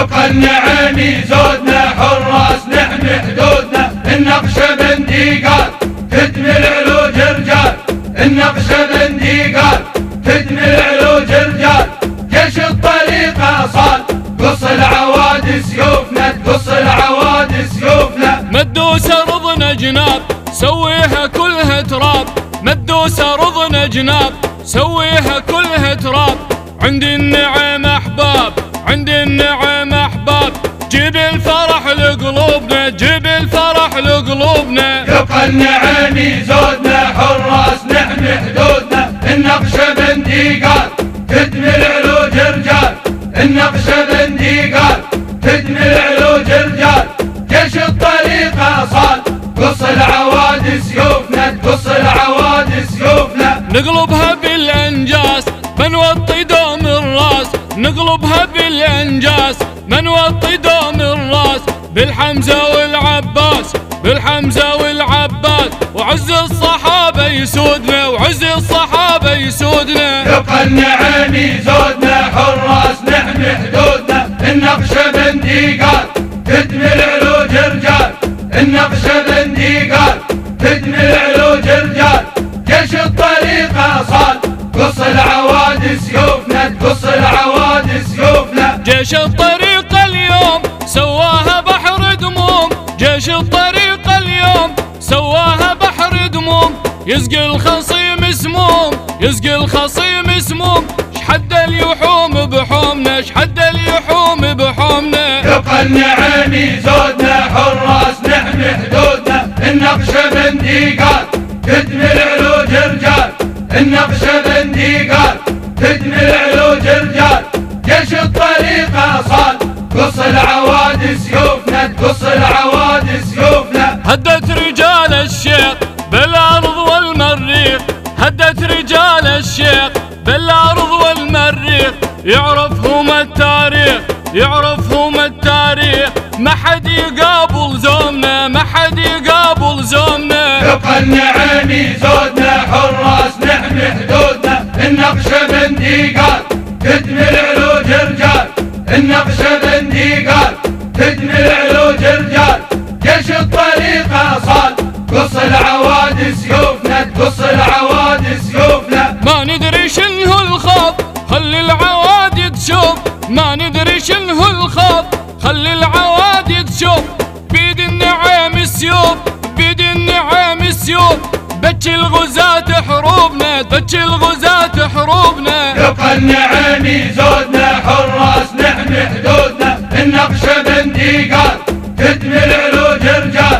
يبقى النعيمي زودنا حراس نحمي حدودنا. النقشبندي قال تدمي العلوج رجال، النقشبندي قال تدمي العلوج رجال. جيش الطريقة صال قص العواد سيوفنا، تقص العواد سيوفنا. مدوس ارضنا جناب سويها كلها تراب، مدوس ارضنا جناب سويها كلها تراب. عندي النعم احباب، عندي النعم احباب، جيب الفرح لقلوبنا، جيب الفرح لقلوبنا. يبقى النعيمي زودنا حراس نحمي حدودنا. النقشبندي قال تدمي العلوج رجال، النقشبندي قال تدمي العلوج رجال. جيش الطريقة صال قص العواد سيوفنا، تقص العواد سيوفنا. نقلبها بالانجاز بنوطي دوم الراس، نقلبها بالانجاز بنوطي دوم الراس. بالحمزة والعباس، بالحمزة والعباس، وعز الصحابة يسودنا، وعز الصحابة يسودنا. يبقى النعيمي زودنا حراس نحمي حدودنا. النقشبندي قال تدمي العلوج رجال، النقشبندي قال تدمي العلوج رجال. جيش الطريقة صال قص العواد سيوفنا، تقص العواد سيوفنا. جيش الطريقة اليوم سواها بحر دموم، جيش الطريقة اليوم سواها بحر دموم. يسقي الخصيم سموم، يسقي الخصيم سموم. شحد اليحوم بحومنا، شحد اليحوم بحومنا. يبقى النعيمي زودنا حراس نحمي حدودنا. النقشبندي قال تدمي العلوج رجال، النقشبندي قال تدمي العلوج رجال. جيش الطريقة صال قص العواد سيوفنا، تقص العواد سيوفنا. هدت رجال الشيخ بالأرض والمريخ، هدت رجال الشيخ بالأرض والمريخ. يعرفهم التاريخ، يعرفهم التاريخ. ما حد يقابل زومنا، ما حد يقابل زومنا. يبقى النعيمي زودنا حراس نحمي حدودنا. النقشبندي قال تدمي العلوج رجال، النقشبندي قال تدمي العلوج رجال. جيش الطريقة صال قص العواد سيوفنا، تقص العواد سيوفنا. ما ندري شنو الخوف خلي العواد تشوف، ما ندري شنو الخوف خلي العواد تشوف. بيد النعيم السيوف، بيد النعيم السيوف. بتشي الغزاة حروبنا، بتشي الغزاة حروبنا. يبقى النعيمي زودنا حراس نحمي حدودنا. النقشبندي قال تدمي العلوج رجال،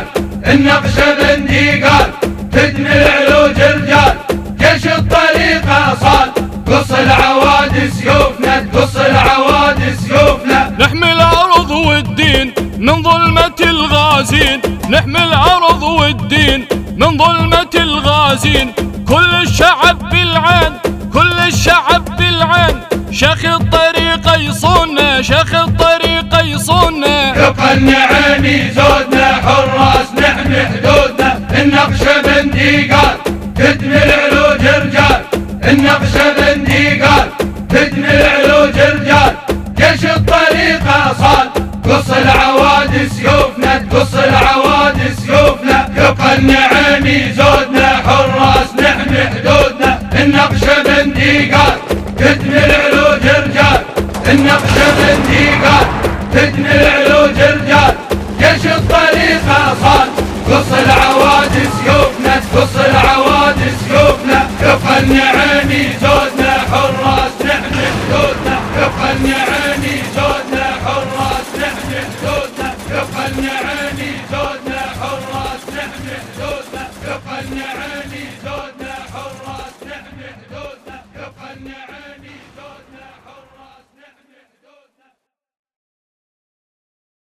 النقشبندي قال تدمي العلوج رجال. جيش الطريقة صال قص العواد سيوفنا، تقص العواد سيوفنا. نحمي الأرض والدين من ظلمة الغازين، نحمي الأرض والدين من ظلمة الغازين. كل الشعب بالعين، كل الشعب بالعين. شيخ الطريقة يصوننا، شيخ الطريقة يصوننا. يبقى النعيمي زودنا حراس نحمي حدودنا. النقشبندي قال تدمي العلوج رجال، النقشبندي قال تدمي العلوج رجال. جيش الطريقة صال قص العواد سيوفنا، تقص العواد سيوفنا. يبقى النعيمي زودنا حراس نحمي حدودنا. النقشبندي قال تدمي العلوج رجال، النقشبندي قال تدمي العلوج رجال. جيش الطريقة صال قص العواد سيوفنا، تقص العواد سيوفنا. يبقى النعيمي زودنا